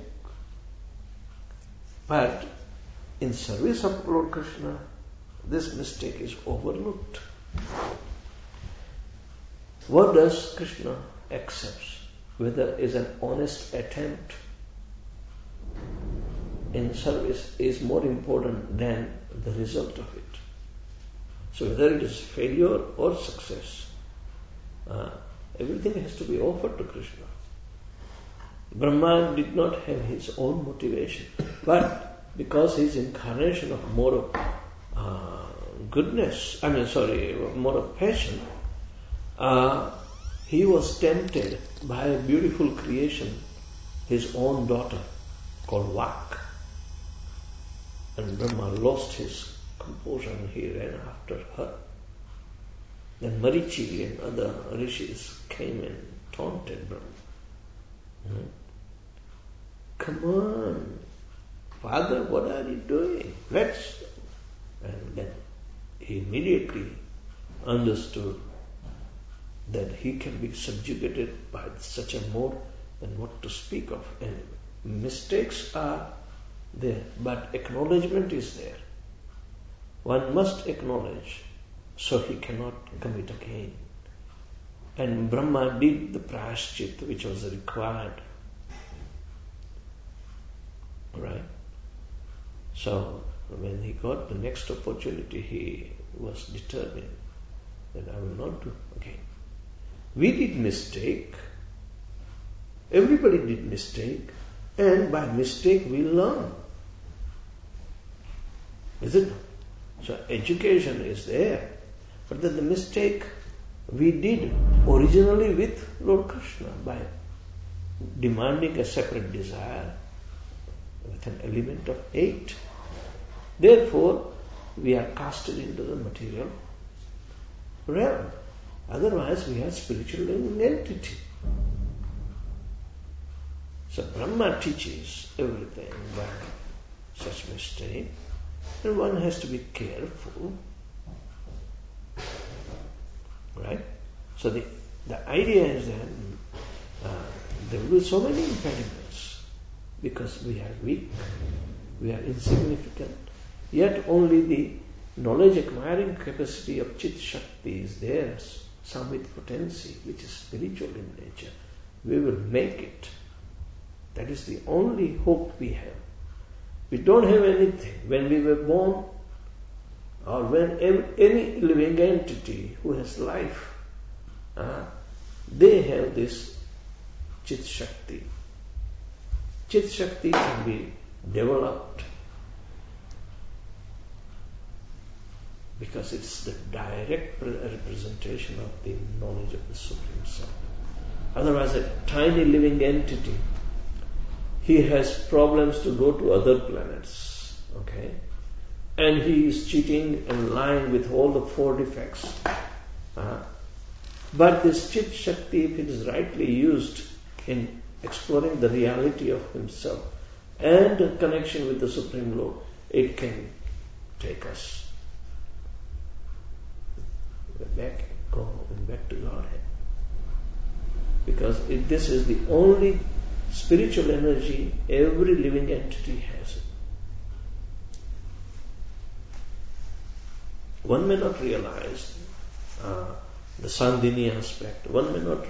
But in service of Lord Krishna, this mistake is overlooked. What does Krishna accept? Whether is an honest attempt in service is more important than the result of it. So whether it is failure or success, everything has to be offered to Krishna. Brahma did not have his own motivation, but because his incarnation of more of goodness, more of passion, he was tempted by a beautiful creation, his own daughter, called Vak. And Brahma lost his composure and he ran after her. Then Marichi and other rishis came and taunted Brahma. Come on, father, what are you doing? Let's. And then he immediately understood that he can be subjugated by such a mode than what to speak of. And mistakes are there, but acknowledgement is there. One must acknowledge, so he cannot commit again. And Brahma did the prayashchit which was required. Right? So when he got the next opportunity, he was determined that I will not do again. We did mistake. Everybody did mistake. And by mistake we learn. Is it not? So education is there. But then the mistake we did originally with Lord Krishna by demanding a separate desire with an element of 8. Therefore, we are casted into the material realm. Otherwise, we are spiritual entity. So Brahma teaches everything by such mistake, and one has to be careful. Right? So the idea is that there will be so many impediments because we are weak, we are insignificant, yet only the knowledge acquiring capacity of Chit Shakti is there, Samvit potency, which is spiritual in nature. We will make it. That is the only hope we have. We don't have anything. When we were born, or when any living entity who has life, they have this Chit Shakti. Chit Shakti can be developed because it's the direct representation of the knowledge of the Supreme Self. Otherwise, a tiny living entity, he has problems to go to other planets, okay? And he is cheating and lying with all the 4 defects. But this Chit Shakti, if it is rightly used in exploring the reality of himself and a connection with the Supreme Lord, it can take us back to Godhead. Because this is the only spiritual energy every living entity has. One may not realize the Sandhini aspect. One may not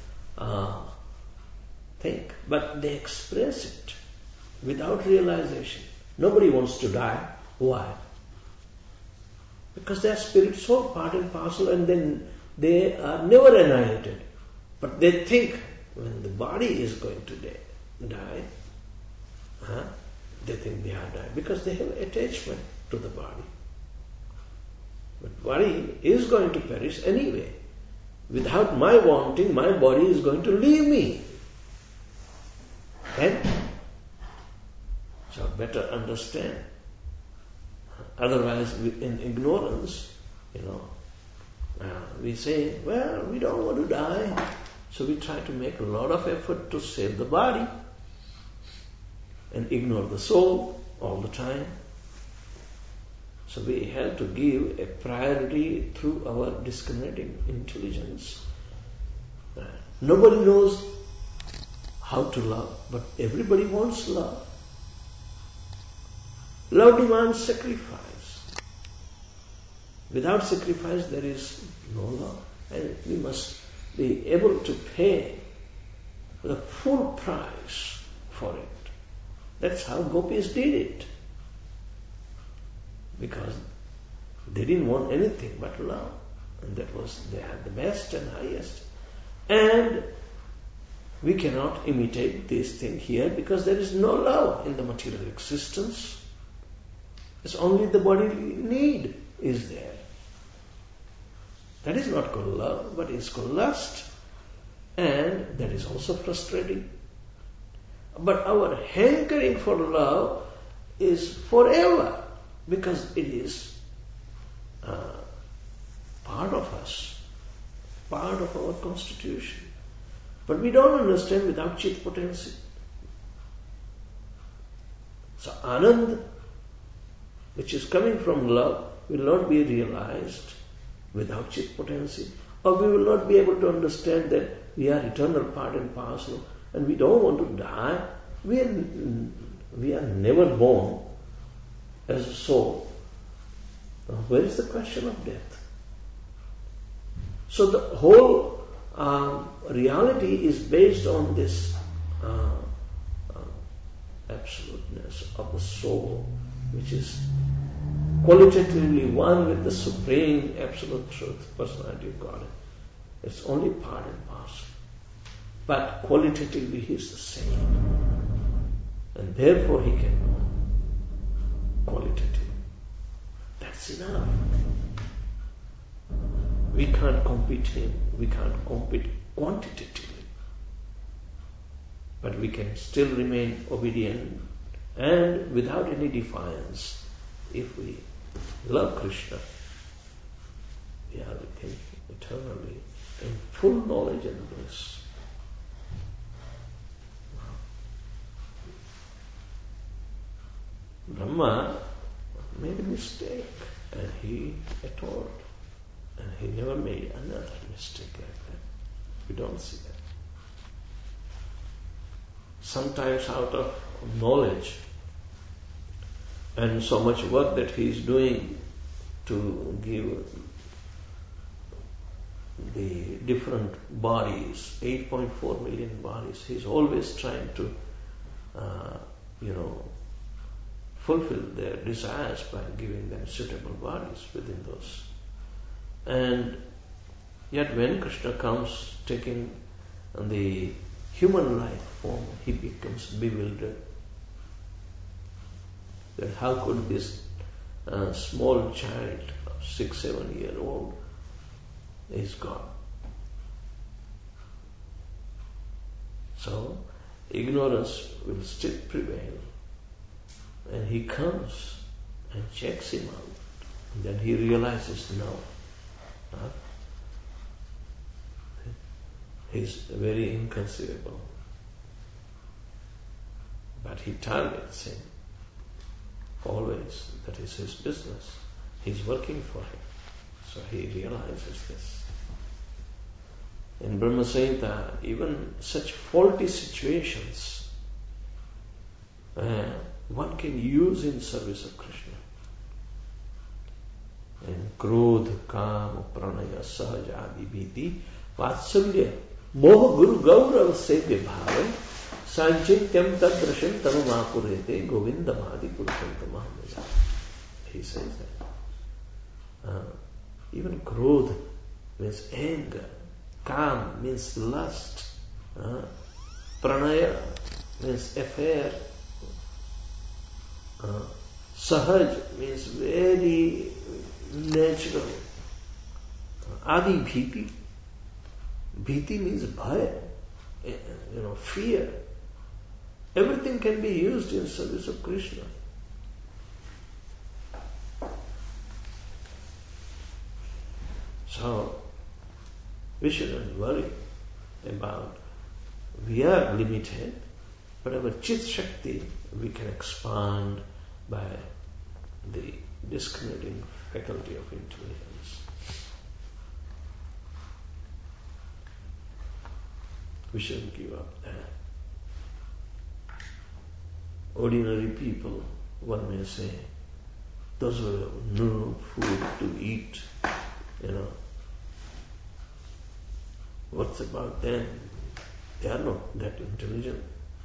think, but they express it without realization. Nobody wants to die. Why? Because they are spirit soul, part and parcel, and then they are never annihilated. But they think when the body is going to die, they think they are dying because they have attachment to the body. But body is going to perish anyway. Without my wanting, my body is going to leave me. Then, so better understand. Otherwise, in ignorance, we say, well, we don't want to die, so we try to make a lot of effort to save the body and ignore the soul all the time. So we have to give a priority through our discriminating intelligence. Nobody knows how to love, but everybody wants love. Love demands sacrifice. Without sacrifice there is no love. And we must be able to pay the full price for it. That's how gopis did it. Because they didn't want anything but love. And they had the best and highest. And we cannot imitate this thing here because there is no love in the material existence. It's only the bodily need is there. That is not called love, but it's called lust. And that is also frustrating. But our hankering for love is forever because it is part of us, part of our constitution. But we don't understand without chit potency. So Anand, which is coming from love, will not be realized without chit potency. Or we will not be able to understand that we are eternal part and parcel and we don't want to die. We are never born as a soul. Now, where is the question of death? So the whole reality is based on this absoluteness of the soul, which is qualitatively one with the supreme absolute truth, personality of God. It's only part and parcel. But qualitatively he is the same. And therefore he can know qualitatively. That's enough. We can't compete him. We can't compete quantitatively. But we can still remain obedient and without any defiance. If we love Krishna, we are with him eternally in full knowledge and bliss. Brahma made a mistake and he atoned. And he never made another mistake like that. We don't see that. Sometimes out of knowledge and so much work that he is doing to give the different bodies, 8.4 million bodies, he is always trying to, fulfill their desires by giving them suitable bodies within those. And yet when Krishna comes taking the human life form, he becomes bewildered. That how could this small child of 6-7 years old is God? So ignorance will still prevail. And he comes and checks him out. And then he realizes, no. He's very inconceivable. But he targets him. Always. That is his business. He's working for him. So he realizes this. In Brahma Samhita, even such faulty situations, one can use in service of Krishna. And Krodha, Kama, Pranaya, Sahaja, Adi, Bhiti, Vatsalya, Moha, Guru, Gaurav, Sevya, Bhava, Sanchityam, Tadrashan, Tamamapurete, Govinda, Mahadi, Purushanta, Mahamaya. He says that. Even Krodha means anger, Kam means lust, Pranaya means affair, Sahaj means very natural. Adi Bhiti. Bhiti means bhaya, fear. Everything can be used in service of Krishna. So, we shouldn't worry about, we are limited, but our Chit Shakti we can expand by the discriminating faculty of intelligence. We shouldn't give up that. Ordinary people, one may say, those who have no food to eat, what's about them? They are not that intelligent.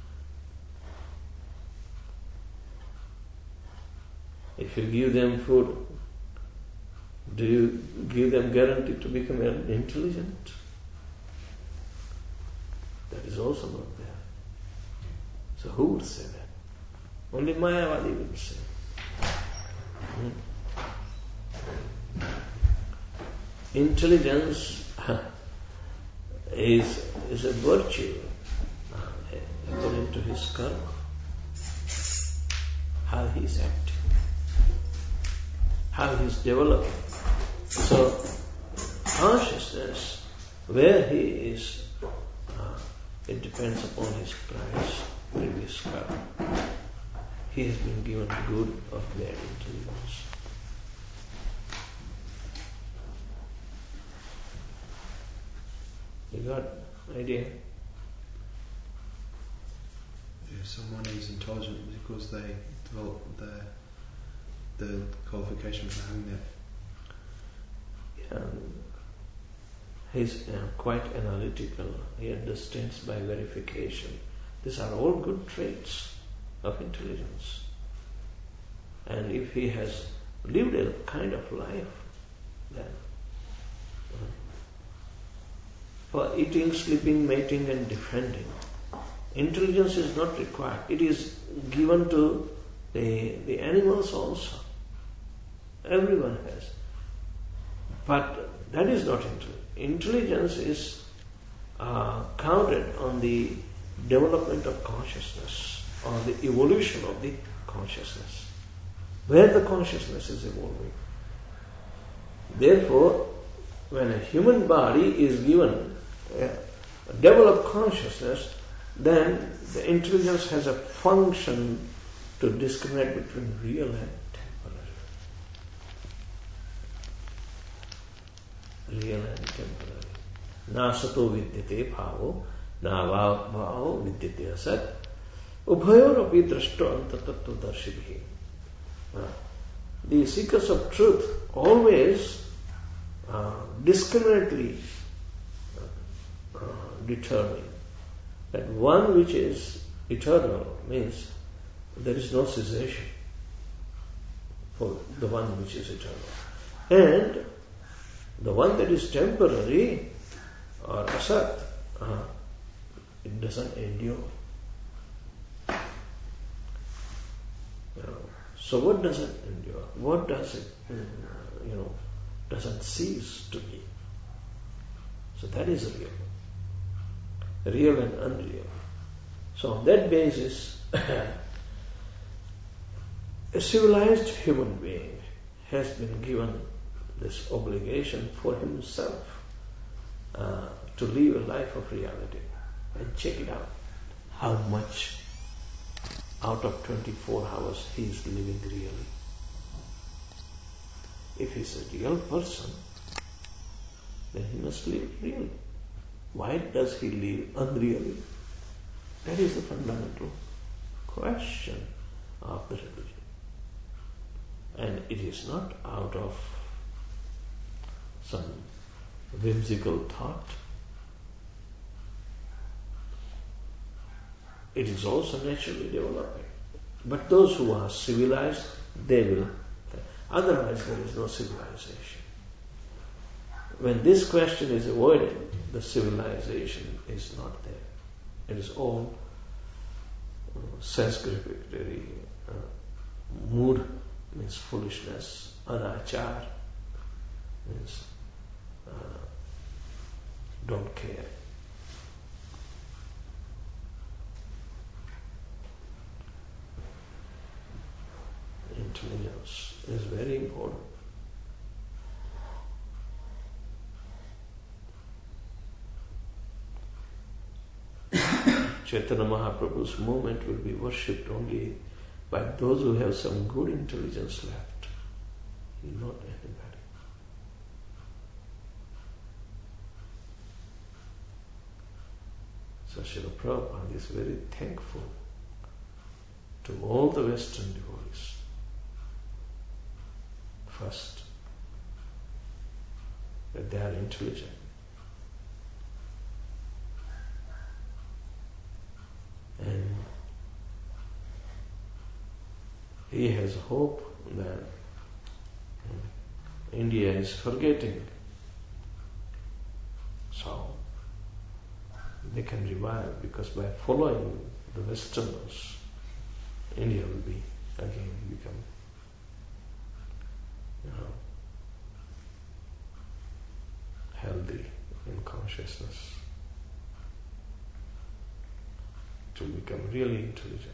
If you give them food, do you give them guarantee to become intelligent? That is also not there. So who would say that? Only Mayavadi will say. Intelligence is a virtue according to his karma, how he is acting, how he is developing. So consciousness, where he is, it depends upon his previous karma. He has been given good or bad intelligence. You got idea? Yeah, someone is intelligent because they develop the qualification for having that. Yeah. He's quite analytical. He understands by verification. These are all good traits of intelligence. And if he has lived a kind of life, then for eating, sleeping, mating and defending, intelligence is not required. It is given to the animals also. Everyone has. But that is not intelligence. Intelligence is counted on the development of consciousness or the evolution of the consciousness, where the consciousness is evolving. Therefore, when a human body is given a developed consciousness, then the intelligence has a function to discriminate between real and temporary. Real and temporary. Na sato vidyate bhavo, na bhavo vidyate asat, ubhayor api drashto antatattva darshibhi. The seekers of truth always discriminately determine that one which is eternal means there is no cessation for the one which is eternal. And the one that is temporary or asat, it doesn't endure. So what does it endure? What does it, doesn't cease to be? So that is real. Real and unreal. So on that basis, a civilized human being has been given this obligation for himself to live a life of reality. And check it out, how much out of 24 hours he is living really. If he is a real person, then he must live really. Why does he live unreally? That is the fundamental question of the religion. And it is not out of some whimsical thought. It is also naturally developing. But those who are civilized, they will. Otherwise there is no civilization. When this question is avoided, the civilization is not there. It is all Sanskrit mood means foolishness, anachar means don't care. intelligence is very important. Chaitanya Mahaprabhu's movement will be worshipped only by those who have some good intelligence left, not anybody. So Srila Prabhupada is very thankful to all the Western devotees. First, that they are intelligent. And he has hope that India is forgetting. So they can revive, because by following the Westerners, India will be again become, healthy in consciousness, to become really intelligent.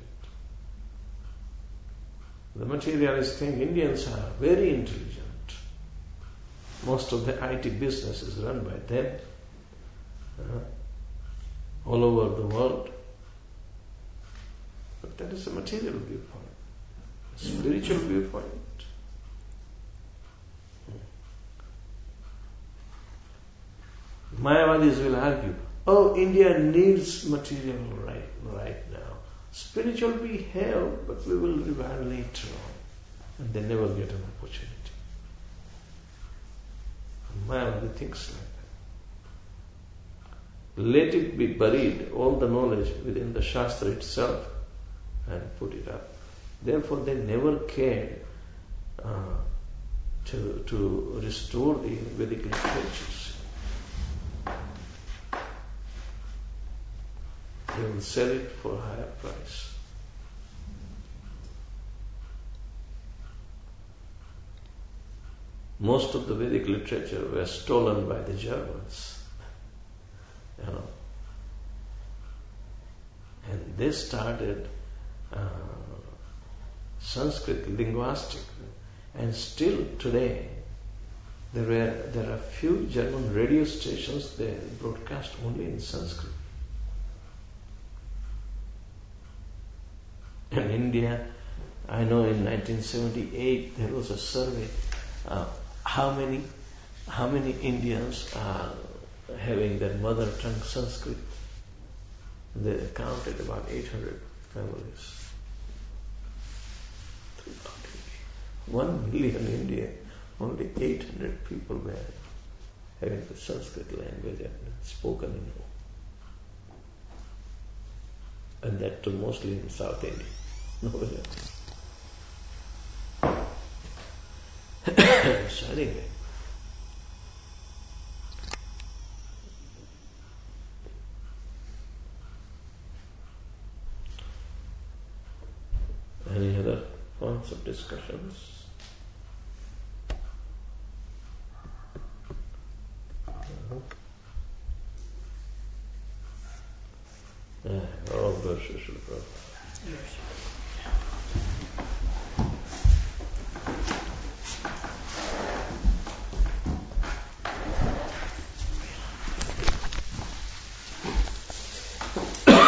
The materialist thing, Indians are very intelligent. Most of the IT business is run by them, all over the world. But that is a material viewpoint. A spiritual viewpoint. Mayavadis will argue, oh, India needs material right now. Spiritual we have, but we will revive later on. And they never get an opportunity. Mayavadi thinks like that. Let it be buried, all the knowledge within the Shastra itself, and put it up. Therefore they never cared to restore the Vedic literatures. They will sell it for a higher price. Most of the Vedic literature were stolen by the Germans. And they started Sanskrit linguistic, and still today there are few German radio stations that broadcast only in Sanskrit. In India, I know in 1978 there was a survey. How many Indians are having their mother tongue Sanskrit? They counted about 800 families. 1 million India, only 800 people were having the Sanskrit language spoken in home. And that too mostly in South India. Nowhere else. So anyway, any other points of discussions? All good, Srila Prabhupada.